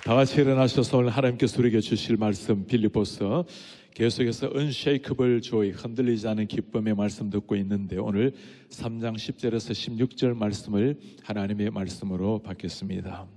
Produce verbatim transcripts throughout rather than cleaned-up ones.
다 같이 일어나셔서 오늘 하나님께서 우리에게 주실 말씀 빌립보서 계속해서 unshakable joy, 흔들리지 않은 기쁨의 말씀 듣고 있는데 오늘 삼 장 십 절에서 십육 절 말씀을 하나님의 말씀으로 받겠습니다.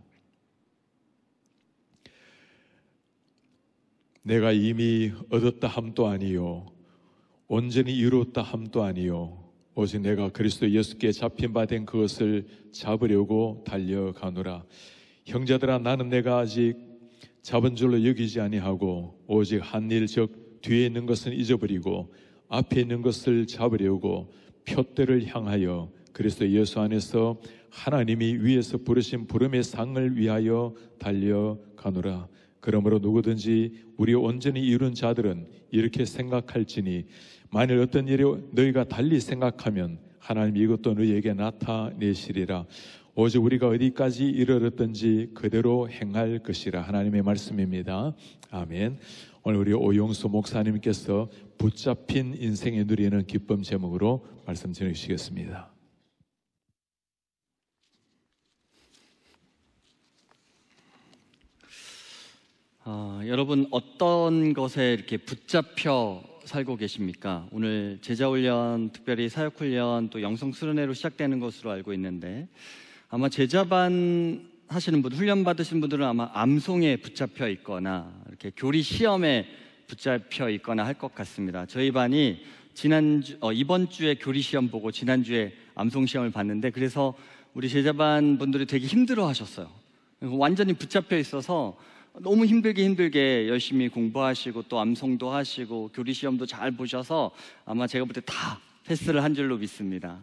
내가 이미 얻었다 함도 아니요 온전히 이루었다 함도 아니요 오직 내가 그리스도 예수께 잡힌 바 된 그것을 잡으려고 달려가노라. 형제들아, 나는 내가 아직 잡은 줄로 여기지 아니하고 오직 한 일 즉 뒤에 있는 것은 잊어버리고 앞에 있는 것을 잡으려고 표대를 향하여 그리스도 예수 안에서 하나님이 위에서 부르신 부름의 상을 위하여 달려가노라. 그러므로 누구든지 우리 온전히 이룬 자들은 이렇게 생각할지니 만일 어떤 일이 너희가 달리 생각하면 하나님이 이것도 너희에게 나타내시리라. 오직 우리가 어디까지 이르렀든지 그대로 행할 것이라. 하나님의 말씀입니다. 아멘. 오늘 우리 오용수 목사님께서 붙잡힌 인생에 누리는 기쁨 제목으로 말씀 전해주시겠습니다. 어, 여러분 어떤 것에 이렇게 붙잡혀 살고 계십니까? 오늘 제자훈련, 특별히 사역훈련, 또 영성수련회로 시작되는 것으로 알고 있는데 아마 제자반 하시는 분, 훈련 받으신 분들은 아마 암송에 붙잡혀 있거나 이렇게 교리 시험에 붙잡혀 있거나 할 것 같습니다. 저희 반이 지난주, 어, 이번 주에 교리 시험 보고 지난주에 암송 시험을 봤는데 그래서 우리 제자반 분들이 되게 힘들어 하셨어요. 완전히 붙잡혀 있어서 너무 힘들게 힘들게 열심히 공부하시고 또 암송도 하시고 교리 시험도 잘 보셔서 아마 제가 볼 때 다 패스를 한 줄로 믿습니다.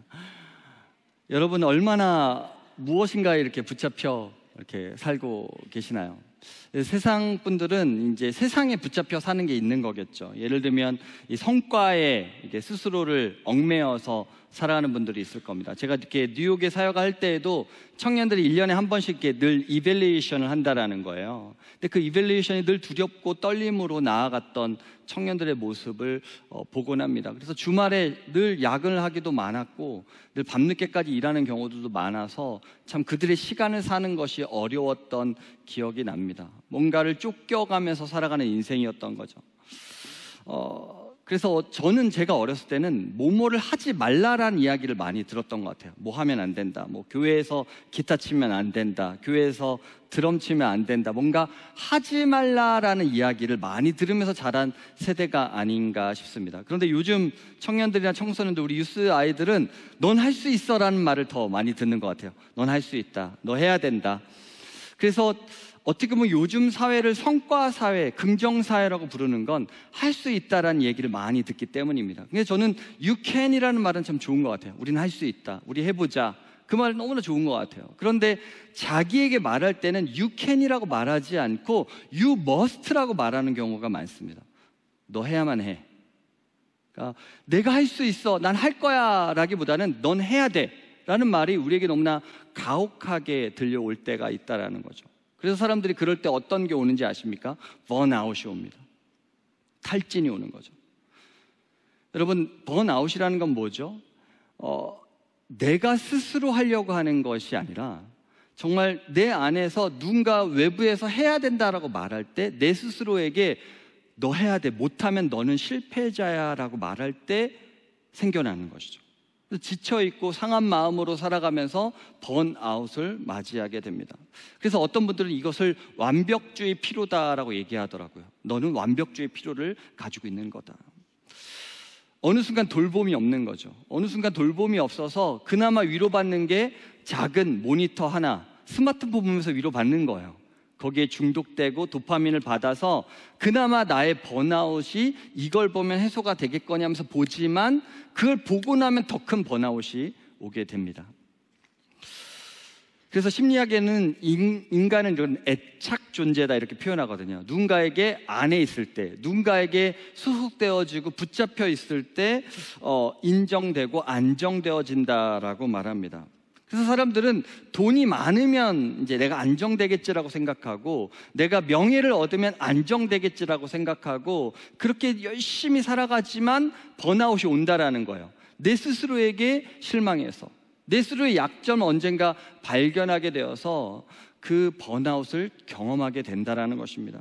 여러분 얼마나 무엇인가에 이렇게 붙잡혀 이렇게 살고 계시나요? 세상 분들은 이제 세상에 붙잡혀 사는 게 있는 거겠죠. 예를 들면 이 성과에 이게 스스로를 얽매여서 살아가는 분들이 있을 겁니다. 제가 이렇게 뉴욕에 사역할 때에도 청년들이 일 년에 한 번씩 이렇게 늘 이밸리에이션을 한다라는 거예요. 근데 그 이밸리에이션이 늘 두렵고 떨림으로 나아갔던 청년들의 모습을 어, 보곤 합니다. 그래서 주말에 늘 야근을 하기도 많았고 늘 밤늦게까지 일하는 경우들도 많아서 참 그들의 시간을 사는 것이 어려웠던 기억이 납니다. 뭔가를 쫓겨가면서 살아가는 인생이었던 거죠. 어, 그래서 저는 제가 어렸을 때는 뭐뭐를 하지 말라라는 이야기를 많이 들었던 것 같아요. 뭐 하면 안 된다, 뭐 교회에서 기타 치면 안 된다, 교회에서 드럼 치면 안 된다, 뭔가 하지 말라라는 이야기를 많이 들으면서 자란 세대가 아닌가 싶습니다. 그런데 요즘 청년들이나 청소년들, 우리 유스 아이들은 넌 할 수 있어 라는 말을 더 많이 듣는 것 같아요. 넌 할 수 있다, 너 해야 된다. 그래서 어떻게 보면 요즘 사회를 성과사회, 긍정사회라고 부르는 건 할 수 있다라는 얘기를 많이 듣기 때문입니다. 근데 저는 you can이라는 말은 참 좋은 것 같아요. 우리는 할 수 있다, 우리 해보자, 그 말 너무나 좋은 것 같아요. 그런데 자기에게 말할 때는 you can이라고 말하지 않고 you must라고 말하는 경우가 많습니다. 너 해야만 해. 그러니까 내가 할 수 있어, 난 할 거야 라기보다는 넌 해야 돼 라는 말이 우리에게 너무나 가혹하게 들려올 때가 있다라는 거죠. 그래서 사람들이 그럴 때 어떤 게 오는지 아십니까? 번아웃이 옵니다. 탈진이 오는 거죠. 여러분, 번아웃이라는 건 뭐죠? 어, 내가 스스로 하려고 하는 것이 아니라 정말 내 안에서 누군가 외부에서 해야 된다라고 말할 때 내 스스로에게 너 해야 돼, 못하면 너는 실패자야 라고 말할 때 생겨나는 것이죠. 지쳐있고 상한 마음으로 살아가면서 번아웃을 맞이하게 됩니다. 그래서 어떤 분들은 이것을 완벽주의 피로다라고 얘기하더라고요. 너는 완벽주의 피로를 가지고 있는 거다. 어느 순간 돌봄이 없는 거죠. 어느 순간 돌봄이 없어서 그나마 위로받는 게 작은 모니터 하나, 스마트폰 보면서 위로받는 거예요. 거기에 중독되고 도파민을 받아서 그나마 나의 번아웃이 이걸 보면 해소가 되겠거니 하면서 보지만 그걸 보고 나면 더 큰 번아웃이 오게 됩니다. 그래서 심리학에는 인, 인간은 이런 애착 존재다 이렇게 표현하거든요. 누군가에게 안에 있을 때, 누군가에게 소속되어지고 붙잡혀 있을 때 어, 인정되고 안정되어진다라고 말합니다. 그래서 사람들은 돈이 많으면 이제 내가 안정되겠지라고 생각하고 내가 명예를 얻으면 안정되겠지라고 생각하고 그렇게 열심히 살아가지만 번아웃이 온다라는 거예요. 내 스스로에게 실망해서 내 스스로의 약점을 언젠가 발견하게 되어서 그 번아웃을 경험하게 된다라는 것입니다.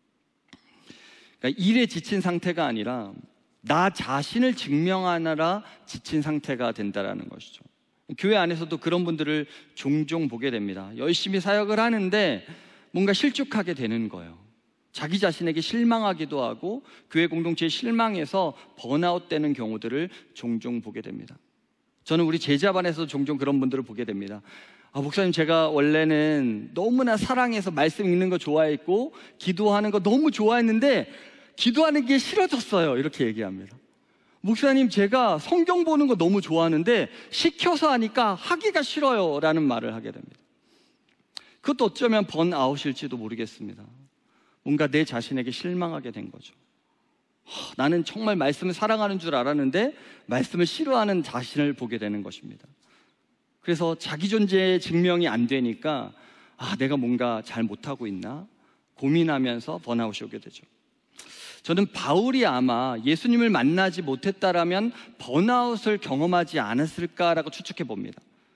그러니까 일에 지친 상태가 아니라 나 자신을 증명하느라 지친 상태가 된다라는 것이죠. 교회 안에서도 그런 분들을 종종 보게 됩니다. 열심히 사역을 하는데 뭔가 실족하게 되는 거예요. 자기 자신에게 실망하기도 하고 교회 공동체에 실망해서 번아웃 되는 경우들을 종종 보게 됩니다. 저는 우리 제자반에서 종종 그런 분들을 보게 됩니다. 아, 목사님, 제가 원래는 너무나 사랑해서 말씀 읽는 거 좋아했고 기도하는 거 너무 좋아했는데 기도하는 게 싫어졌어요. 이렇게 얘기합니다. 목사님, 제가 성경 보는 거 너무 좋아하는데 시켜서 하니까 하기가 싫어요 라는 말을 하게 됩니다. 그것도 어쩌면 번아웃일지도 모르겠습니다. 뭔가 내 자신에게 실망하게 된 거죠. 허, 나는 정말 말씀을 사랑하는 줄 알았는데 말씀을 싫어하는 자신을 보게 되는 것입니다. 그래서 자기 존재의 증명이 안 되니까 아, 내가 뭔가 잘 못하고 있나 고민하면서 번아웃이 오게 되죠. 저는 바울이 아마 예수님을 만나지 못했다라면 번아웃을 경험하지 않았을까라고 추측해 봅니다.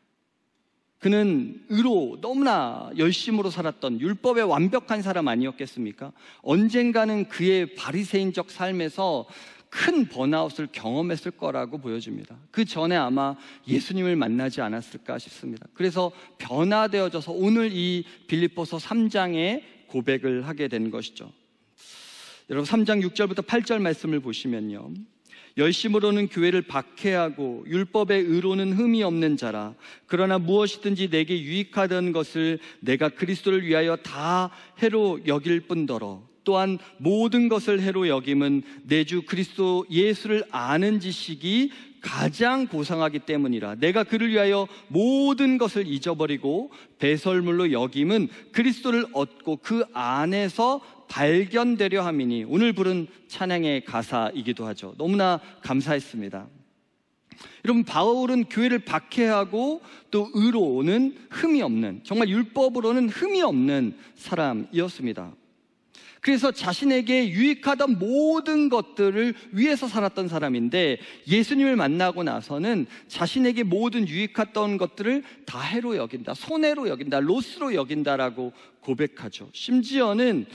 그는 의로 너무나 열심으로 살았던 율법의 완벽한 사람 아니었겠습니까? 언젠가는 그의 바리새인적 삶에서 큰 번아웃을 경험했을 거라고 보여집니다. 그 전에 아마 예수님을 만나지 않았을까 싶습니다. 그래서 변화되어져서 오늘 이 빌립보서 삼 장에 고백을 하게 된 것이죠. 여러분, 삼 장 육 절부터 팔 절 말씀을 보시면요, 열심으로는 교회를 박해하고 율법의 의로는 흠이 없는 자라. 그러나 무엇이든지 내게 유익하던 것을 내가 그리스도를 위하여 다 해로 여길 뿐더러 또한 모든 것을 해로 여김은 내 주 그리스도 예수를 아는 지식이 가장 고상하기 때문이라. 내가 그를 위하여 모든 것을 잊어버리고 배설물로 여김은 그리스도를 얻고 그 안에서 발견되려 함이니. 오늘 부른 찬양의 가사이기도 하죠. 너무나 감사했습니다. 여러분, 바울은 교회를 박해하고 또 의로는 흠이 없는, 정말 율법으로는 흠이 없는 사람이었습니다. 그래서 자신에게 유익하던 모든 것들을 위해서 살았던 사람인데 예수님을 만나고 나서는 자신에게 모든 유익했던 것들을 다 해로 여긴다, 손해로 여긴다, 로스로 여긴다라고 고백하죠. 심지어는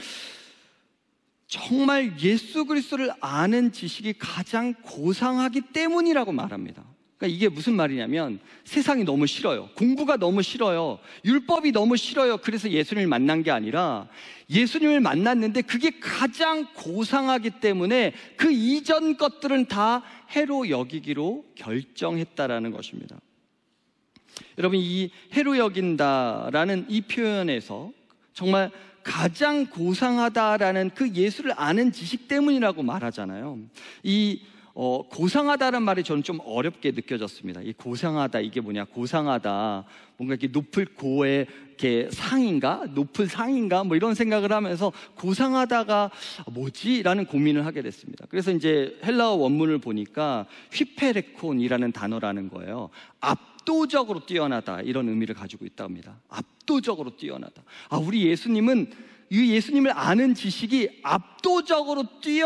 정말 예수 그리스도를 아는 지식이 가장 고상하기 때문이라고 말합니다. 그러니까 이게 무슨 말이냐면 세상이 너무 싫어요. 공부가 너무 싫어요. 율법이 너무 싫어요. 그래서 예수님을 만난 게 아니라 예수님을 만났는데 그게 가장 고상하기 때문에 그 이전 것들은 다 해로 여기기로 결정했다라는 것입니다. 여러분, 이 해로 여긴다라는 이 표현에서 정말 가장 고상하다라는 그 예수를 아는 지식 때문이라고 말하잖아요. 이 어, 고상하다는 말이 저는 좀 어렵게 느껴졌습니다. 이 고상하다, 이게 뭐냐? 고상하다, 뭔가 이렇게 높을 고의 이렇게 상인가? 높을 상인가? 뭐 이런 생각을 하면서 고상하다가 뭐지? 라는 고민을 하게 됐습니다. 그래서 이제 헬라어 원문을 보니까 휘페레콘이라는 단어라는 거예요. 압도적으로 뛰어나다, 이런 의미를 가지고 있다고 합니다. 압도적으로 뛰어나다. 아, 우리 예수님은 이 예수님을 아는 지식이 압도적으로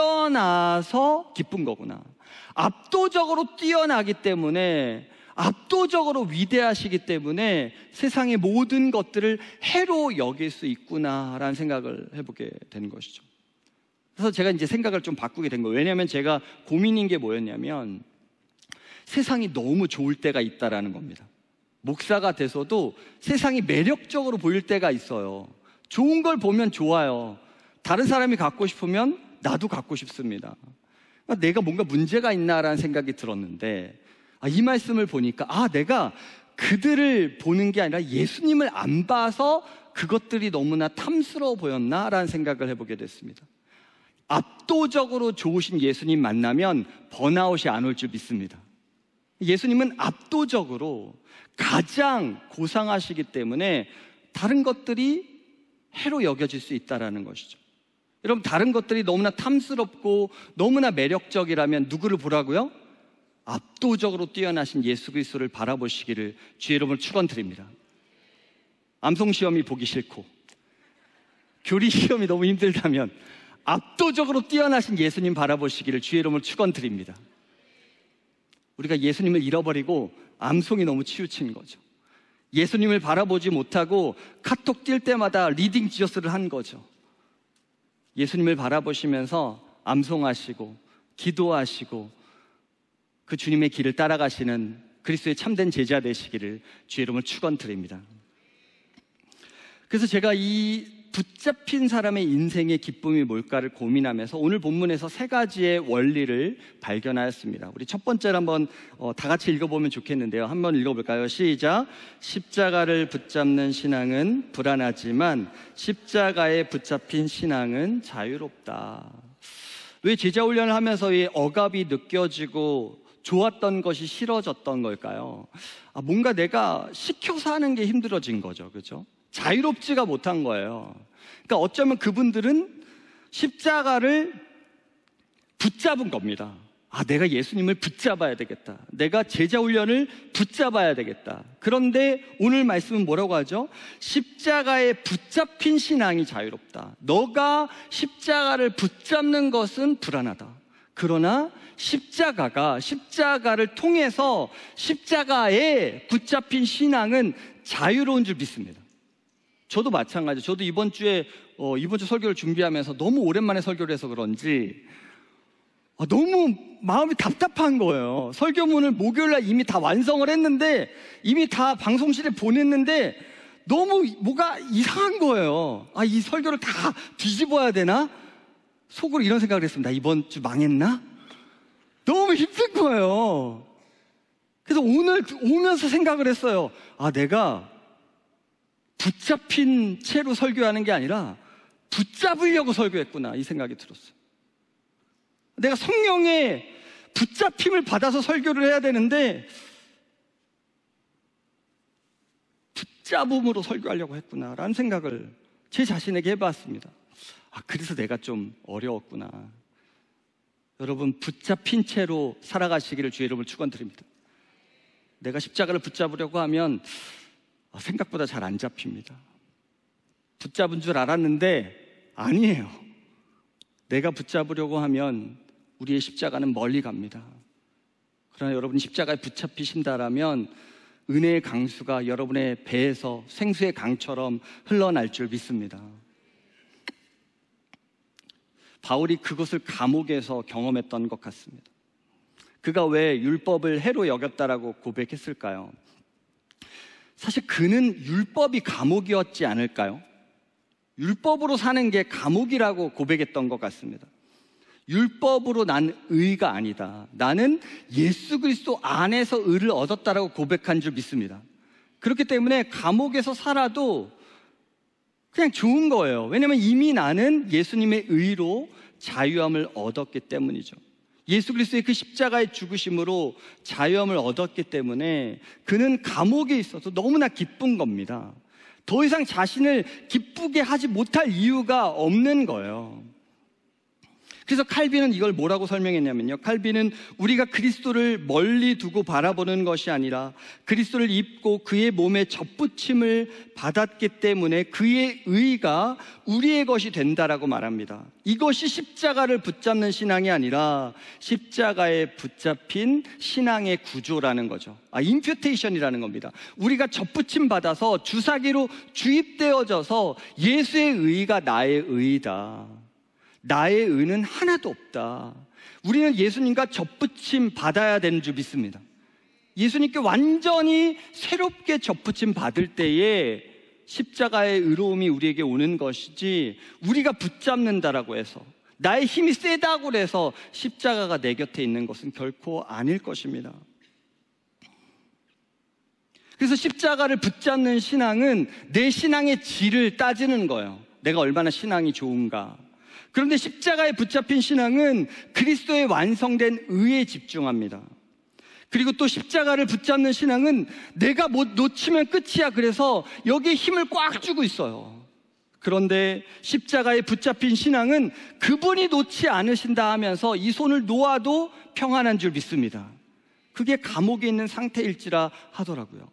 뛰어나서 기쁜 거구나. 압도적으로 뛰어나기 때문에, 압도적으로 위대하시기 때문에 세상의 모든 것들을 해로 여길 수 있구나라는 생각을 해보게 된 것이죠. 그래서 제가 이제 생각을 좀 바꾸게 된 거예요. 왜냐하면 제가 고민인 게 뭐였냐면 세상이 너무 좋을 때가 있다라는 겁니다. 목사가 돼서도 세상이 매력적으로 보일 때가 있어요. 좋은 걸 보면 좋아요. 다른 사람이 갖고 싶으면 나도 갖고 싶습니다. 그러니까 내가 뭔가 문제가 있나라는 생각이 들었는데, 아, 이 말씀을 보니까 아, 내가 그들을 보는 게 아니라 예수님을 안 봐서 그것들이 너무나 탐스러워 보였나라는 생각을 해보게 됐습니다. 압도적으로 좋으신 예수님 만나면 번아웃이 안 올 줄 믿습니다. 예수님은 압도적으로 가장 고상하시기 때문에 다른 것들이 해로 여겨질 수 있다는 것이죠. 여러분, 다른 것들이 너무나 탐스럽고 너무나 매력적이라면 누구를 보라고요? 압도적으로 뛰어나신 예수 그리스도를 바라보시기를 주의 이름으로 축원드립니다. 암송시험이 보기 싫고 교리시험이 너무 힘들다면 압도적으로 뛰어나신 예수님 바라보시기를 주의 이름으로 축원드립니다. 우리가 예수님을 잃어버리고 암송이 너무 치우친 거죠. 예수님을 바라보지 못하고 카톡 뛸 때마다 리딩 지저스를 한 거죠. 예수님을 바라보시면서 암송하시고 기도하시고 그 주님의 길을 따라가시는 그리스도의 참된 제자 되시기를 주의 이름으로 축원드립니다. 그래서 제가 이 붙잡힌 사람의 인생의 기쁨이 뭘까를 고민하면서 오늘 본문에서 세 가지의 원리를 발견하였습니다. 우리 첫 번째로 한번 어, 다 같이 읽어보면 좋겠는데요. 한번 읽어볼까요? 시작. 십자가를 붙잡는 신앙은 불안하지만 십자가에 붙잡힌 신앙은 자유롭다. 왜 제자 훈련을 하면서 이 억압이 느껴지고 좋았던 것이 싫어졌던 걸까요? 아, 뭔가 내가 시켜서 하는 게 힘들어진 거죠. 그렇죠? 자유롭지가 못한 거예요. 그러니까 어쩌면 그분들은 십자가를 붙잡은 겁니다. 아, 내가 예수님을 붙잡아야 되겠다. 내가 제자 훈련을 붙잡아야 되겠다. 그런데 오늘 말씀은 뭐라고 하죠? 십자가에 붙잡힌 신앙이 자유롭다. 너가 십자가를 붙잡는 것은 불안하다. 그러나 십자가가, 십자가를 통해서 십자가에 붙잡힌 신앙은 자유로운 줄 믿습니다. 저도 마찬가지. 저도 이번 주에 어, 이번 주 설교를 준비하면서 너무 오랜만에 설교를 해서 그런지 아, 너무 마음이 답답한 거예요. 설교문을 목요일날 이미 다 완성을 했는데 이미 다 방송실에 보냈는데 너무 뭐가 이상한 거예요. 아, 이 설교를 다 뒤집어야 되나? 속으로 이런 생각을 했습니다. 이번 주 망했나? 너무 힘든 거예요. 그래서 오늘 오면서 생각을 했어요. 아, 내가 붙잡힌 채로 설교하는 게 아니라 붙잡으려고 설교했구나, 이 생각이 들었어요. 내가 성령의 붙잡힘을 받아서 설교를 해야 되는데 붙잡음으로 설교하려고 했구나라는 생각을 제 자신에게 해봤습니다. 아, 그래서 내가 좀 어려웠구나. 여러분, 붙잡힌 채로 살아가시기를 주의 이름으로 축원드립니다. 내가 십자가를 붙잡으려고 하면 생각보다 잘 안 잡힙니다. 붙잡은 줄 알았는데 아니에요. 내가 붙잡으려고 하면 우리의 십자가는 멀리 갑니다. 그러나 여러분이 십자가에 붙잡히신다라면 은혜의 강수가 여러분의 배에서 생수의 강처럼 흘러날 줄 믿습니다. 바울이 그것을 감옥에서 경험했던 것 같습니다. 그가 왜 율법을 해로 여겼다라고 고백했을까요? 사실 그는 율법이 감옥이었지 않을까요? 율법으로 사는 게 감옥이라고 고백했던 것 같습니다. 율법으로 난 의가 아니다. 나는 예수 그리스도 안에서 의를 얻었다라고 고백한 줄 믿습니다. 그렇기 때문에 감옥에서 살아도 그냥 좋은 거예요. 왜냐하면 이미 나는 예수님의 의로 자유함을 얻었기 때문이죠. 예수 그리스도의 그 십자가의 죽으심으로 자유함을 얻었기 때문에 그는 감옥에 있어서 너무나 기쁜 겁니다. 더 이상 자신을 기쁘게 하지 못할 이유가 없는 거예요. 그래서 칼빈은 이걸 뭐라고 설명했냐면요, 칼빈은 우리가 그리스도를 멀리 두고 바라보는 것이 아니라 그리스도를 입고 그의 몸에 접붙임을 받았기 때문에 그의 의가 우리의 것이 된다라고 말합니다. 이것이 십자가를 붙잡는 신앙이 아니라 십자가에 붙잡힌 신앙의 구조라는 거죠. 아, 임퓨테이션이라는 겁니다. 우리가 접붙임 받아서 주사기로 주입되어져서 예수의 의가 나의 의이다. 나의 의는 하나도 없다. 우리는 예수님과 접붙임 받아야 되는 줄 믿습니다. 예수님께 완전히 새롭게 접붙임 받을 때에 십자가의 의로움이 우리에게 오는 것이지, 우리가 붙잡는다라고 해서 나의 힘이 세다고 해서 십자가가 내 곁에 있는 것은 결코 아닐 것입니다. 그래서 십자가를 붙잡는 신앙은 내 신앙의 질을 따지는 거예요. 내가 얼마나 신앙이 좋은가. 그런데 십자가에 붙잡힌 신앙은 그리스도의 완성된 의에 집중합니다. 그리고 또 십자가를 붙잡는 신앙은 내가 못 놓치면 끝이야, 그래서 여기에 힘을 꽉 주고 있어요. 그런데 십자가에 붙잡힌 신앙은 그분이 놓지 않으신다 하면서 이 손을 놓아도 평안한 줄 믿습니다. 그게 감옥에 있는 상태일지라 하더라고요.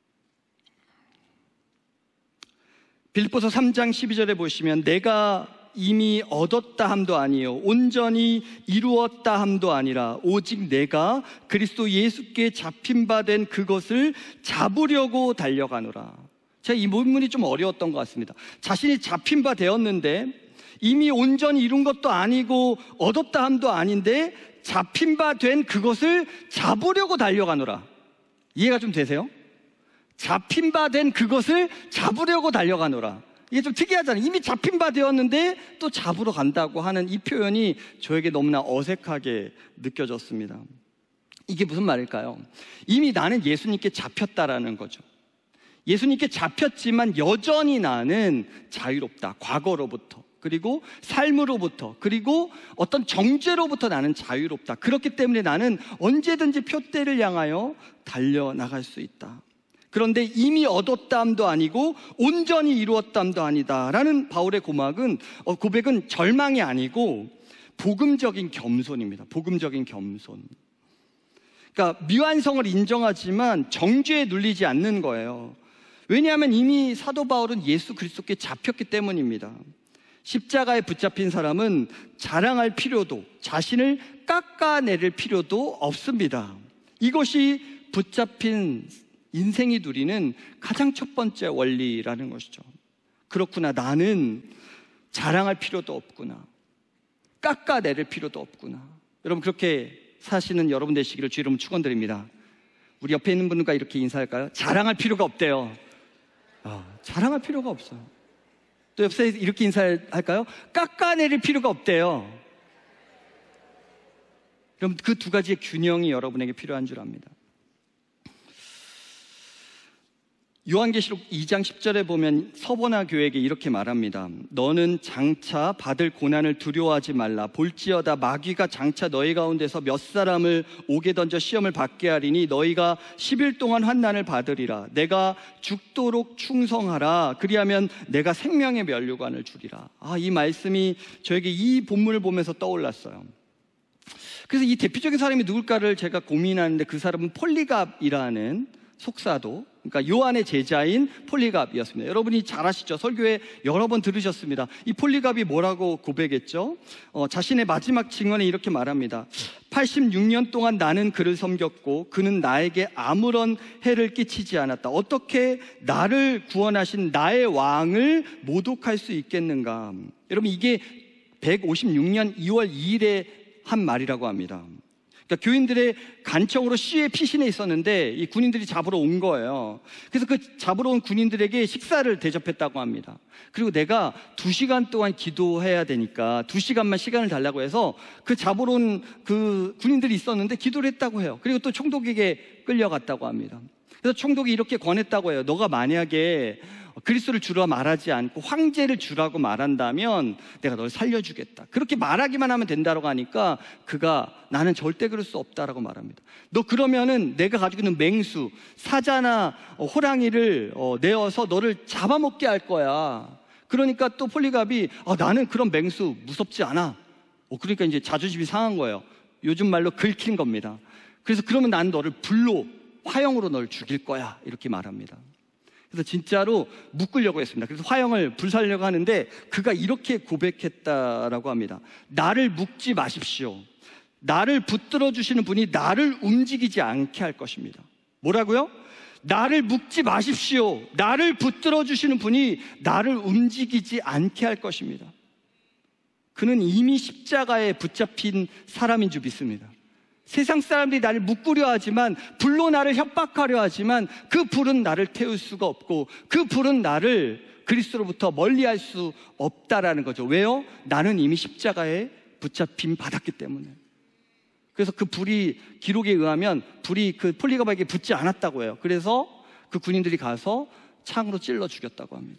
빌립보서 삼 장 십이 절에 보시면 내가 이미 얻었다 함도 아니요 온전히 이루었다 함도 아니라 오직 내가 그리스도 예수께 잡힌 바 된 그것을 잡으려고 달려가노라. 제가 이 본문이 좀 어려웠던 것 같습니다. 자신이 잡힌 바 되었는데 이미 온전히 이룬 것도 아니고 얻었다 함도 아닌데 잡힌 바 된 그것을 잡으려고 달려가노라. 이해가 좀 되세요? 잡힌 바 된 그것을 잡으려고 달려가노라. 이게 좀 특이하잖아요. 이미 잡힌 바 되었는데 또 잡으러 간다고 하는 이 표현이 저에게 너무나 어색하게 느껴졌습니다. 이게 무슨 말일까요? 이미 나는 예수님께 잡혔다라는 거죠. 예수님께 잡혔지만 여전히 나는 자유롭다. 과거로부터, 그리고 삶으로부터, 그리고 어떤 정죄로부터 나는 자유롭다. 그렇기 때문에 나는 언제든지 표대를 향하여 달려나갈 수 있다. 그런데 이미 얻었담도 아니고 온전히 이루었담도 아니다 라는 바울의 고막은, 어, 고백은 절망이 아니고 복음적인 겸손입니다. 복음적인 겸손. 그러니까 미완성을 인정하지만 정죄에 눌리지 않는 거예요. 왜냐하면 이미 사도 바울은 예수 그리스도께 잡혔기 때문입니다. 십자가에 붙잡힌 사람은 자랑할 필요도, 자신을 깎아내릴 필요도 없습니다. 이것이 붙잡힌 인생이 누리는 가장 첫 번째 원리라는 것이죠. 그렇구나, 나는 자랑할 필요도 없구나, 깎아내릴 필요도 없구나. 여러분, 그렇게 사시는 여러분 되시기를 주 이름으로 축원드립니다. 우리 옆에 있는 분과 이렇게 인사할까요? 자랑할 필요가 없대요. 아, 자랑할 필요가 없어요. 또 옆에 이렇게 인사할까요? 깎아내릴 필요가 없대요. 그럼 그 두 가지의 균형이 여러분에게 필요한 줄 압니다. 요한계시록 이 장 십 절에 보면 서보나 교회에게 이렇게 말합니다. 너는 장차 받을 고난을 두려워하지 말라. 볼지어다 마귀가 장차 너희 가운데서 몇 사람을 옥에 던져 시험을 받게 하리니 너희가 십 일 동안 환난을 받으리라. 내가 죽도록 충성하라. 그리하면 내가 생명의 면류관을 주리라. 아, 이 말씀이 저에게 이 본문을 보면서 떠올랐어요. 그래서 이 대표적인 사람이 누굴까를 제가 고민하는데, 그 사람은 폴리갑이라는 속사도, 그러니까 요한의 제자인 폴리갑이었습니다. 여러분이 잘 아시죠? 설교에 여러 번 들으셨습니다. 이 폴리갑이 뭐라고 고백했죠? 어, 자신의 마지막 증언에 이렇게 말합니다. 팔십육 년 동안 나는 그를 섬겼고 그는 나에게 아무런 해를 끼치지 않았다. 어떻게 나를 구원하신 나의 왕을 모독할 수 있겠는가? 여러분, 이게 백오십육 년 이월 이일에 한 말이라고 합니다. 그러니까 교인들의 간청으로 시에 피신해 있었는데 이 군인들이 잡으러 온 거예요. 그래서 그 잡으러 온 군인들에게 식사를 대접했다고 합니다. 그리고 내가 두 시간 동안 기도해야 되니까 두 시간만 시간을 달라고 해서 그 잡으러 온 그 군인들이 있었는데 기도를 했다고 해요. 그리고 또 총독에게 끌려갔다고 합니다. 그래서 총독이 이렇게 권했다고 해요. 너가 만약에 그리스도를 주라 말하지 않고 황제를 주라고 말한다면 내가 널 살려주겠다. 그렇게 말하기만 하면 된다고 하니까 그가 나는 절대 그럴 수 없다라고 말합니다. 너 그러면은 내가 가지고 있는 맹수, 사자나 호랑이를 내어서 너를 잡아먹게 할 거야. 그러니까 또 폴리갑이 아, 나는 그런 맹수 무섭지 않아. 어, 그러니까 이제 자존심이 상한 거예요. 요즘 말로 긁힌 겁니다. 그래서 그러면 난 너를 불로, 화형으로 널 죽일 거야. 이렇게 말합니다. 그래서 진짜로 묶으려고 했습니다. 그래서 화형을 불살려고 하는데 그가 이렇게 고백했다라고 합니다. 나를 묶지 마십시오. 나를 붙들어 주시는 분이 나를 움직이지 않게 할 것입니다. 뭐라고요? 나를 묶지 마십시오. 나를 붙들어 주시는 분이 나를 움직이지 않게 할 것입니다. 그는 이미 십자가에 붙잡힌 사람인 줄 믿습니다. 세상 사람들이 나를 묶으려 하지만, 불로 나를 협박하려 하지만 그 불은 나를 태울 수가 없고 그 불은 나를 그리스도로부터 멀리할 수 없다라는 거죠. 왜요? 나는 이미 십자가에 붙잡힘 받았기 때문에. 그래서 그 불이, 기록에 의하면 불이 그 폴리갑에게 붙지 않았다고 해요. 그래서 그 군인들이 가서 창으로 찔러 죽였다고 합니다.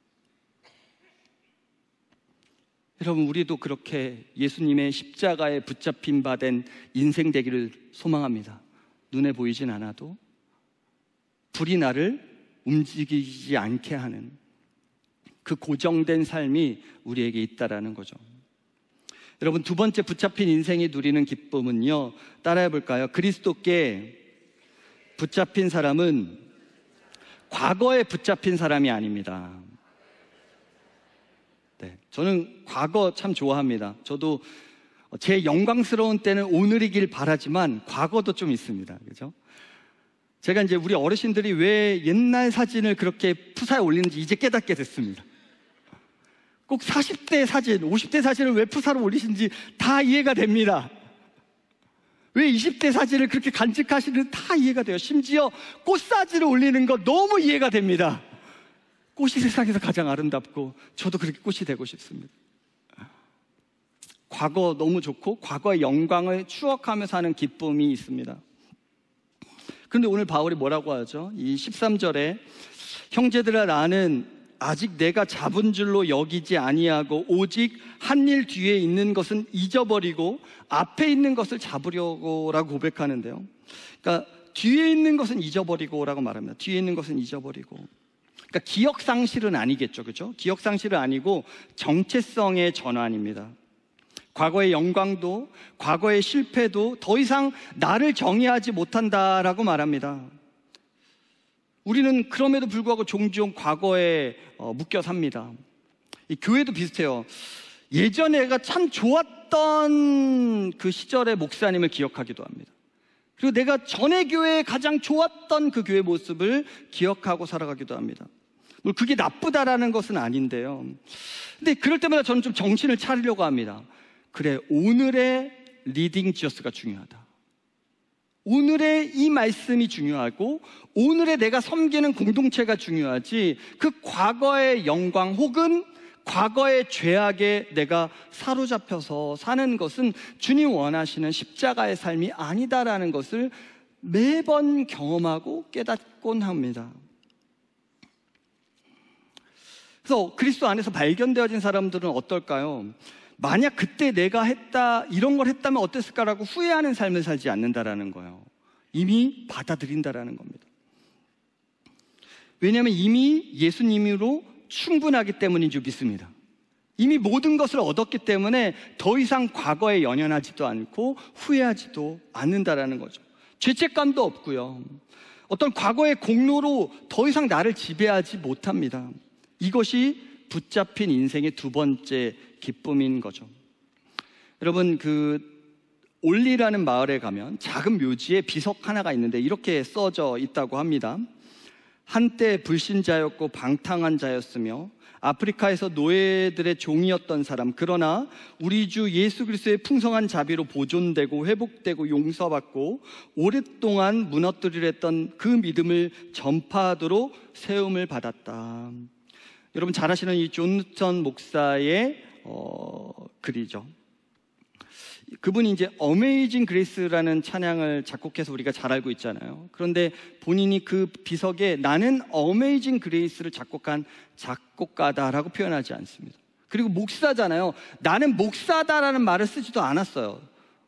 여러분, 우리도 그렇게 예수님의 십자가에 붙잡힌 바 된 인생 되기를 소망합니다. 눈에 보이진 않아도 불이 나를 움직이지 않게 하는 그 고정된 삶이 우리에게 있다라는 거죠. 여러분, 두 번째 붙잡힌 인생이 누리는 기쁨은요, 따라해 볼까요? 그리스도께 붙잡힌 사람은 과거에 붙잡힌 사람이 아닙니다. 네, 저는 과거 참 좋아합니다. 저도 제 영광스러운 때는 오늘이길 바라지만 과거도 좀 있습니다. 그죠? 제가 이제 우리 어르신들이 왜 옛날 사진을 그렇게 푸사에 올리는지 이제 깨닫게 됐습니다. 꼭 사십 대 사진, 오십 대 사진을 왜 푸사로 올리시는지 다 이해가 됩니다. 왜 이십 대 사진을 그렇게 간직하시는지 다 이해가 돼요. 심지어 꽃 사진을 올리는 거 너무 이해가 됩니다. 꽃이 세상에서 가장 아름답고 저도 그렇게 꽃이 되고 싶습니다. 과거 너무 좋고 과거의 영광을 추억하며 사는 기쁨이 있습니다. 그런데 오늘 바울이 뭐라고 하죠? 이 십삼 절에 형제들아 나는 아직 내가 잡은 줄로 여기지 아니하고 오직 한 일 뒤에 있는 것은 잊어버리고 앞에 있는 것을 잡으려고 라고 고백하는데요. 그러니까 뒤에 있는 것은 잊어버리고 라고 말합니다. 뒤에 있는 것은 잊어버리고. 그러니까 기억 상실은 아니겠죠. 그죠? 기억 상실은 아니고 정체성의 전환입니다. 과거의 영광도 과거의 실패도 더 이상 나를 정의하지 못한다라고 말합니다. 우리는 그럼에도 불구하고 종종 과거에 어, 묶여 삽니다. 이 교회도 비슷해요. 예전에 내가 참 좋았던 그 시절의 목사님을 기억하기도 합니다. 그리고 내가 전에 교회에 가장 좋았던 그 교회 모습을 기억하고 살아가기도 합니다. 뭐 그게 나쁘다라는 것은 아닌데요. 근데 그럴 때마다 저는 좀 정신을 차리려고 합니다. 그래, 오늘의 리딩 지어스가 중요하다. 오늘의 이 말씀이 중요하고 오늘의 내가 섬기는 공동체가 중요하지 그 과거의 영광 혹은 과거의 죄악에 내가 사로잡혀서 사는 것은 주님 원하시는 십자가의 삶이 아니다라는 것을 매번 경험하고 깨닫곤 합니다. 그래서 그리스도 안에서 발견되어진 사람들은 어떨까요? 만약 그때 내가 했다, 이런 걸 했다면 어땠을까라고 후회하는 삶을 살지 않는다라는 거예요. 이미 받아들인다라는 겁니다. 왜냐하면 이미 예수님으로 충분하기 때문인 줄 믿습니다. 이미 모든 것을 얻었기 때문에 더 이상 과거에 연연하지도 않고 후회하지도 않는다라는 거죠. 죄책감도 없고요. 어떤 과거의 공로로 더 이상 나를 지배하지 못합니다. 이것이 붙잡힌 인생의 두 번째 기쁨인 거죠. 여러분, 그 올리라는 마을에 가면 작은 묘지에 비석 하나가 있는데 이렇게 써져 있다고 합니다. 한때 불신자였고 방탕한 자였으며 아프리카에서 노예들의 종이었던 사람, 그러나 우리 주 예수 그리스도의 풍성한 자비로 보존되고 회복되고 용서받고 오랫동안 무너뜨리려 했던 그 믿음을 전파하도록 세움을 받았다. 여러분 잘 아시는 이 존 누턴 목사의 어, 글이죠. 그분이 이제 어메이징 그레이스라는 찬양을 작곡해서 우리가 잘 알고 있잖아요. 그런데 본인이 그 비석에 나는 어메이징 그레이스를 작곡한 작곡가다라고 표현하지 않습니다. 그리고 목사잖아요. 나는 목사다라는 말을 쓰지도 않았어요.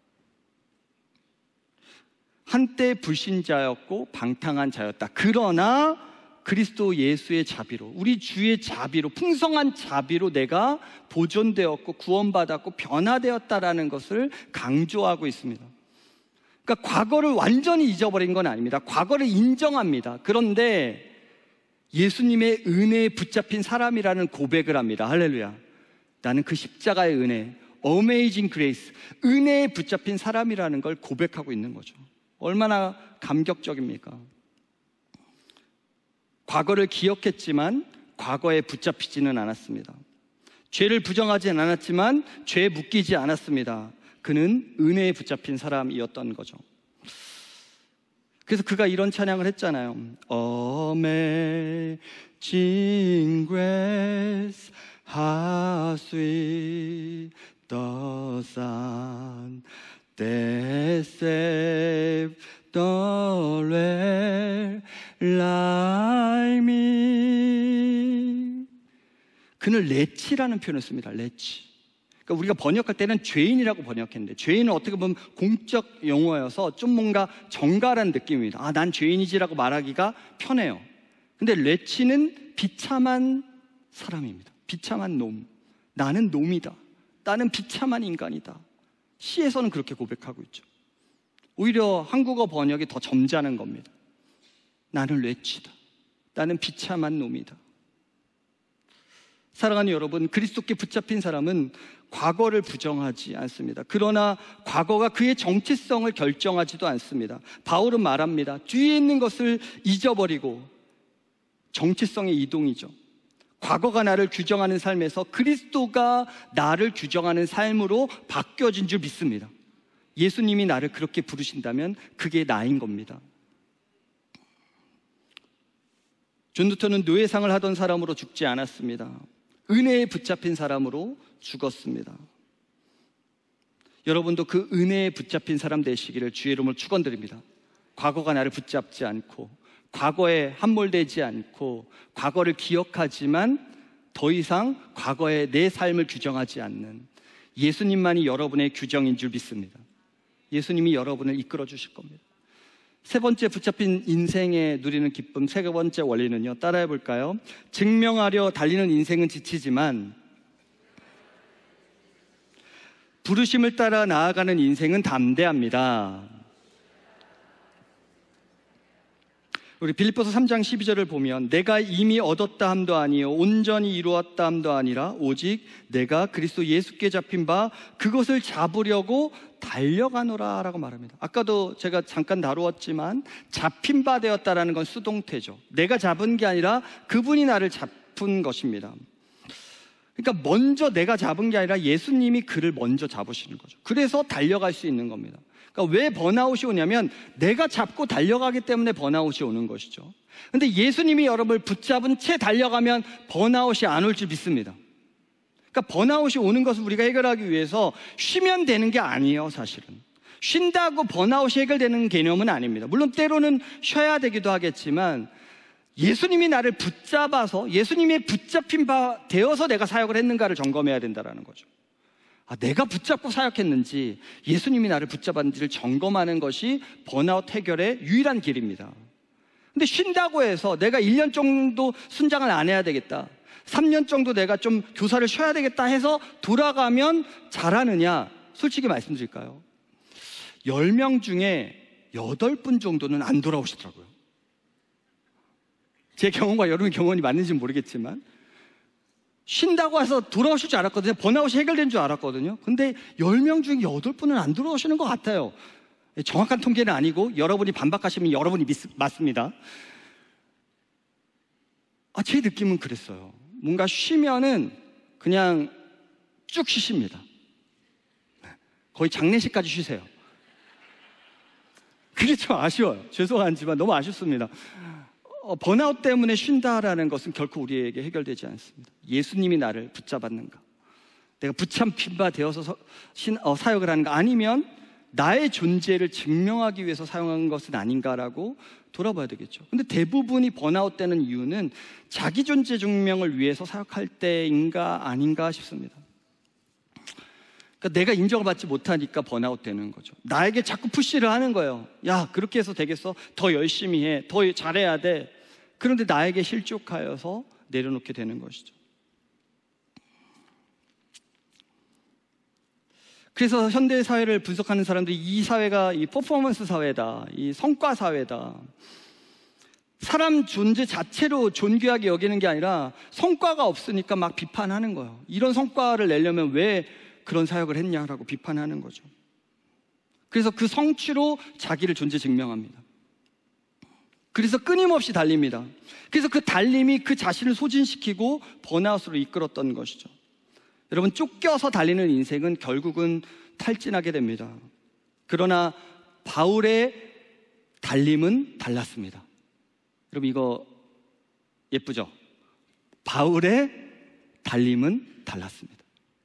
한때 불신자였고 방탕한 자였다. 그러나 그리스도 예수의 자비로, 우리 주의 자비로, 풍성한 자비로 내가 보존되었고 구원받았고 변화되었다라는 것을 강조하고 있습니다. 그러니까 과거를 완전히 잊어버린 건 아닙니다. 과거를 인정합니다. 그런데 예수님의 은혜에 붙잡힌 사람이라는 고백을 합니다. 할렐루야. 나는 그 십자가의 은혜, 어메이징 그레이스, 은혜에 붙잡힌 사람이라는 걸 고백하고 있는 거죠. 얼마나 감격적입니까? 과거를 기억했지만 과거에 붙잡히지는 않았습니다. 죄를 부정하지는 않았지만 죄에 묶이지 않았습니다. 그는 은혜에 붙잡힌 사람이었던 거죠. 그래서 그가 이런 찬양을 했잖아요. Amazing grace, how sweet the sound that saved the wretch like me. 그는 레치라는 표현을 씁니다. 레치. 그러니까 우리가 번역할 때는 죄인이라고 번역했는데, 죄인은 어떻게 보면 공적 용어여서 좀 뭔가 정갈한 느낌입니다. 아, 난 죄인이지라고 말하기가 편해요. 근데 레치는 비참한 사람입니다. 비참한 놈. 나는 놈이다. 나는 비참한 인간이다. 시에서는 그렇게 고백하고 있죠. 오히려 한국어 번역이 더 점잖은 겁니다. 나는 레치다. 나는 비참한 놈이다. 사랑하는 여러분, 그리스도께 붙잡힌 사람은 과거를 부정하지 않습니다. 그러나 과거가 그의 정체성을 결정하지도 않습니다. 바울은 말합니다. 뒤에 있는 것을 잊어버리고 정체성의 이동이죠. 과거가 나를 규정하는 삶에서 그리스도가 나를 규정하는 삶으로 바뀌어진 줄 믿습니다. 예수님이 나를 그렇게 부르신다면 그게 나인 겁니다. 존 루터는 노예상을 하던 사람으로 죽지 않았습니다. 은혜에 붙잡힌 사람으로 죽었습니다. 여러분도 그 은혜에 붙잡힌 사람 되시기를 주의 이름으로 축원드립니다. 과거가 나를 붙잡지 않고, 과거에 함몰되지 않고, 과거를 기억하지만 더 이상 과거에 내 삶을 규정하지 않는 예수님만이 여러분의 규정인 줄 믿습니다. 예수님이 여러분을 이끌어 주실 겁니다. 세 번째, 붙잡힌 인생에 누리는 기쁨. 세 번째 원리는요, 따라해 볼까요? 증명하려 달리는 인생은 지치지만 부르심을 따라 나아가는 인생은 담대합니다. 우리 빌립보서 삼 장 십이 절을 보면 내가 이미 얻었다 함도 아니요 온전히 이루었다 함도 아니라 오직 내가 그리스도 예수께 잡힌 바 그것을 잡으려고 달려가노라 라고 말합니다. 아까도 제가 잠깐 다루었지만 잡힌 바 되었다라는 건 수동태죠. 내가 잡은 게 아니라 그분이 나를 잡은 것입니다. 그러니까 먼저 내가 잡은 게 아니라 예수님이 그를 먼저 잡으시는 거죠. 그래서 달려갈 수 있는 겁니다. 그러니까 왜 번아웃이 오냐면 내가 잡고 달려가기 때문에 번아웃이 오는 것이죠. 근데 예수님이 여러분을 붙잡은 채 달려가면 번아웃이 안 올 줄 믿습니다. 그러니까 번아웃이 오는 것을 우리가 해결하기 위해서 쉬면 되는 게 아니에요. 사실은 쉰다고 번아웃이 해결되는 개념은 아닙니다. 물론 때로는 쉬어야 되기도 하겠지만 예수님이 나를 붙잡아서, 예수님의 붙잡힌 바 되어서 내가 사역을 했는가를 점검해야 된다는 거죠. 아, 내가 붙잡고 사역했는지, 예수님이 나를 붙잡았는지를 점검하는 것이 번아웃 해결의 유일한 길입니다. 근데 쉰다고 해서 내가 일 년 정도 순장을 안 해야 되겠다, 삼 년 정도 내가 좀 교사를 쉬어야 되겠다 해서 돌아가면 잘하느냐? 솔직히 말씀드릴까요? 열 명 중에 여덟 분 정도는 안 돌아오시더라고요. 제 경험과 여러분의 경험이 맞는지는 모르겠지만 쉰다고 해서 돌아오실 줄 알았거든요. 번아웃이 해결된 줄 알았거든요. 근데 열 명 중에 여덟 분은 안 돌아오시는 것 같아요. 정확한 통계는 아니고 여러분이 반박하시면 여러분이 믿, 맞습니다. 아, 제 느낌은 그랬어요. 뭔가 쉬면은 그냥 쭉 쉬십니다. 거의 장례식까지 쉬세요. 그게 좀 아쉬워요. 죄송하지만 너무 아쉽습니다. 어, 번아웃 때문에 쉰다라는 것은 결코 우리에게 해결되지 않습니다. 예수님이 나를 붙잡았는가, 내가 붙잡힌 바 되어서 서, 신, 어, 사역을 하는가, 아니면 나의 존재를 증명하기 위해서 사용한 것은 아닌가라고 돌아봐야 되겠죠. 근데 대부분이 번아웃 되는 이유는 자기 존재 증명을 위해서 사역할 때인가 아닌가 싶습니다. 그러니까 내가 인정을 받지 못하니까 번아웃 되는 거죠. 나에게 자꾸 푸시를 하는 거예요. 야, 그렇게 해서 되겠어? 더 열심히 해, 더 잘해야 돼. 그런데 나에게 실족하여서 내려놓게 되는 것이죠. 그래서 현대 사회를 분석하는 사람들이 이 사회가 이 퍼포먼스 사회다, 이 성과 사회다, 사람 존재 자체로 존귀하게 여기는 게 아니라 성과가 없으니까 막 비판하는 거예요. 이런 성과를 내려면 왜 그런 사역을 했냐라고 비판하는 거죠. 그래서 그 성취로 자기를 존재 증명합니다. 그래서 끊임없이 달립니다. 그래서 그 달림이 그 자신을 소진시키고 번아웃으로 이끌었던 것이죠. 여러분, 쫓겨서 달리는 인생은 결국은 탈진하게 됩니다. 그러나 바울의 달림은 달랐습니다. 여러분, 이거 예쁘죠? 바울의 달림은 달랐습니다.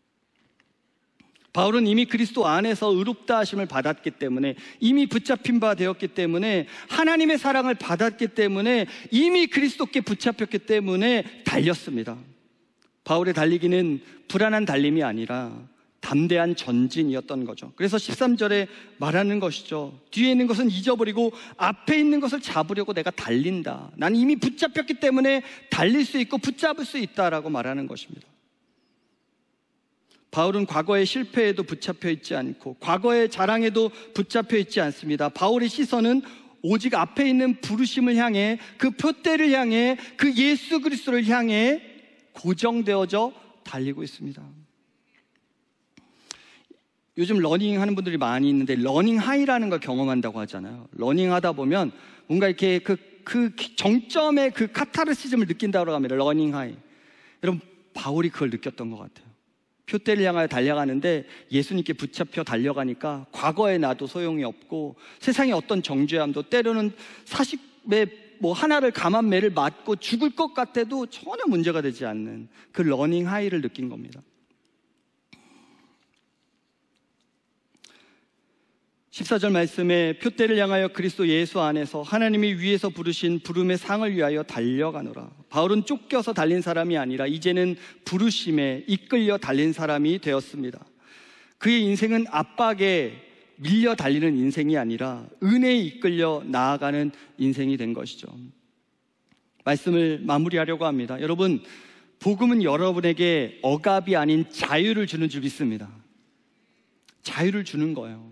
바울은 이미 그리스도 안에서 의롭다 하심을 받았기 때문에, 이미 붙잡힌 바 되었기 때문에, 하나님의 사랑을 받았기 때문에, 이미 그리스도께 붙잡혔기 때문에 달렸습니다. 바울의 달리기는 불안한 달림이 아니라 담대한 전진이었던 거죠. 그래서 십삼 절에 말하는 것이죠. 뒤에 있는 것은 잊어버리고 앞에 있는 것을 잡으려고 내가 달린다. 나는 이미 붙잡혔기 때문에 달릴 수 있고 붙잡을 수 있다라고 말하는 것입니다. 바울은 과거의 실패에도 붙잡혀 있지 않고 과거의 자랑에도 붙잡혀 있지 않습니다. 바울의 시선은 오직 앞에 있는 부르심을 향해, 그 표대를 향해, 그 예수 그리스도를 향해 고정되어져 달리고 있습니다. 요즘 러닝 하는 분들이 많이 있는데 러닝 하이라는 걸 경험한다고 하잖아요. 러닝 하다 보면 뭔가 이렇게 그, 그 정점의 그 카타르시즘을 느낀다고 합니다. 러닝 하이. 여러분, 바울이 그걸 느꼈던 것 같아요. 표대를 향하여 달려가는데 예수님께 붙잡혀 달려가니까 과거의 나도 소용이 없고 세상의 어떤 정죄함도 때로는 사십에 뭐 하나를 감한 매를 맞고 죽을 것 같아도 전혀 문제가 되지 않는 그 러닝 하이를 느낀 겁니다. 십사 절 말씀에 표대를 향하여 그리스도 예수 안에서 하나님이 위에서 부르신 부름의 상을 위하여 달려가노라. 바울은 쫓겨서 달린 사람이 아니라 이제는 부르심에 이끌려 달린 사람이 되었습니다. 그의 인생은 압박에 밀려 달리는 인생이 아니라 은혜에 이끌려 나아가는 인생이 된 것이죠. 말씀을 마무리하려고 합니다. 여러분, 복음은 여러분에게 억압이 아닌 자유를 주는 줄 믿습니다. 자유를 주는 거예요.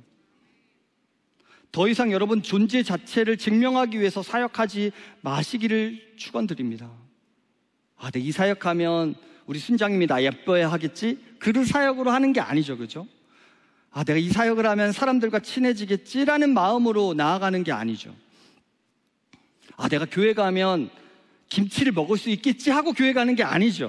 더 이상 여러분 존재 자체를 증명하기 위해서 사역하지 마시기를 축원드립니다. 아, 네, 이 사역하면 우리 순장님이 나 예뻐야 하겠지? 그를 사역으로 하는 게 아니죠, 그죠? 아, 내가 이 사역을 하면 사람들과 친해지겠지라는 마음으로 나아가는 게 아니죠. 아, 내가 교회 가면 김치를 먹을 수 있겠지 하고 교회 가는 게 아니죠.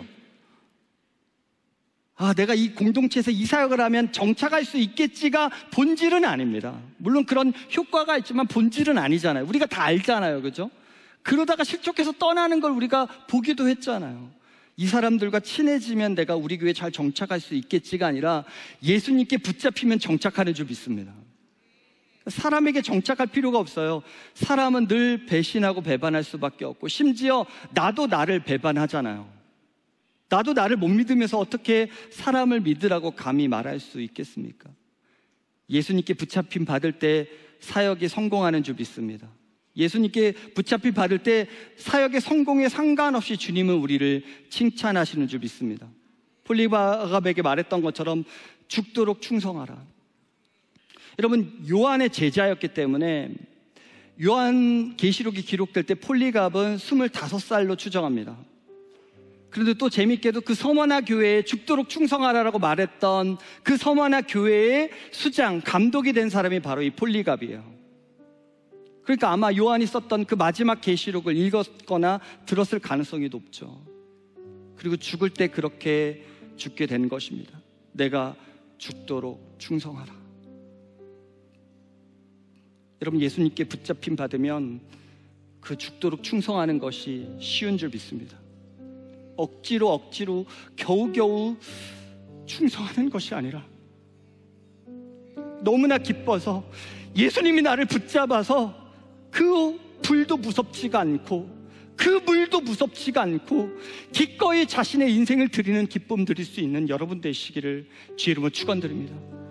아, 내가 이 공동체에서 이 사역을 하면 정착할 수 있겠지가 본질은 아닙니다. 물론 그런 효과가 있지만 본질은 아니잖아요. 우리가 다 알잖아요, 그죠? 그러다가 실족해서 떠나는 걸 우리가 보기도 했잖아요. 이 사람들과 친해지면 내가 우리 교회에 잘 정착할 수 있겠지가 아니라 예수님께 붙잡히면 정착하는 줄 믿습니다. 사람에게 정착할 필요가 없어요. 사람은 늘 배신하고 배반할 수밖에 없고 심지어 나도 나를 배반하잖아요. 나도 나를 못 믿으면서 어떻게 사람을 믿으라고 감히 말할 수 있겠습니까? 예수님께 붙잡힘 받을 때 사역이 성공하는 줄 믿습니다. 예수님께 붙잡힘 받을 때 사역의 성공에 상관없이 주님은 우리를 칭찬하시는 줄 믿습니다. 폴리바갑에게 말했던 것처럼 죽도록 충성하라. 여러분, 요한의 제자였기 때문에 요한 계시록이 기록될 때 폴리갑은 스물다섯 살로 추정합니다. 그런데 또 재밌게도 그 서머나 교회에 죽도록 충성하라라고 말했던 그 서머나 교회의 수장, 감독이 된 사람이 바로 이 폴리갑이에요. 그러니까 아마 요한이 썼던 그 마지막 계시록을 읽었거나 들었을 가능성이 높죠. 그리고 죽을 때 그렇게 죽게 된 것입니다. 내가 죽도록 충성하라. 여러분, 예수님께 붙잡힘 받으면 그 죽도록 충성하는 것이 쉬운 줄 믿습니다. 억지로 억지로 겨우겨우 충성하는 것이 아니라 너무나 기뻐서 예수님이 나를 붙잡아서 그 불도 무섭지가 않고 그 물도 무섭지가 않고 기꺼이 자신의 인생을 드리는 기쁨 드릴 수 있는 여러분 되시기를 주의 이름으로 축원드립니다.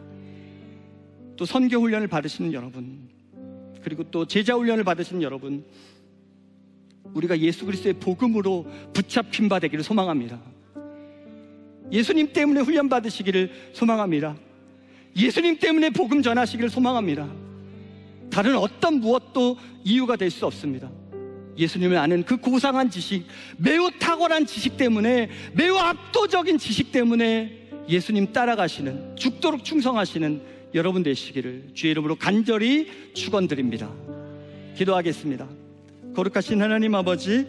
또 선교 훈련을 받으시는 여러분, 그리고 또 제자 훈련을 받으시는 여러분, 우리가 예수 그리스도의 복음으로 붙잡힌 바 되기를 소망합니다. 예수님 때문에 훈련 받으시기를 소망합니다. 예수님 때문에 복음 전하시기를 소망합니다. 다른 어떤 무엇도 이유가 될 수 없습니다. 예수님을 아는 그 고상한 지식, 매우 탁월한 지식 때문에, 매우 압도적인 지식 때문에 예수님 따라가시는, 죽도록 충성하시는 여러분 되시기를 주의 이름으로 간절히 축원드립니다. 기도하겠습니다. 거룩하신 하나님 아버지,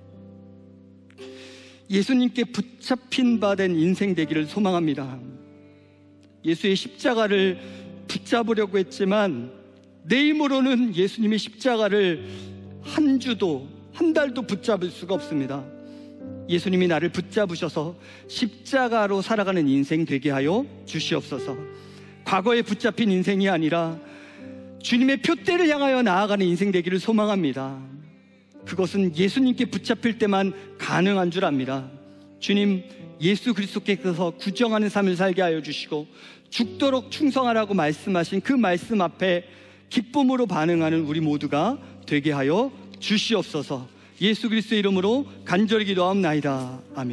예수님께 붙잡힌 바 된 인생 되기를 소망합니다. 예수의 십자가를 붙잡으려고 했지만 내 힘으로는 예수님의 십자가를 한 주도 한 달도 붙잡을 수가 없습니다. 예수님이 나를 붙잡으셔서 십자가로 살아가는 인생 되게 하여 주시옵소서. 과거에 붙잡힌 인생이 아니라 주님의 표대를 향하여 나아가는 인생 되기를 소망합니다. 그것은 예수님께 붙잡힐 때만 가능한 줄 압니다. 주님, 예수 그리스도께서 구정하는 삶을 살게 하여 주시고 죽도록 충성하라고 말씀하신 그 말씀 앞에 기쁨으로 반응하는 우리 모두가 되게 하여 주시옵소서. 예수 그리스도의 이름으로 간절히 기도하옵나이다. 아멘.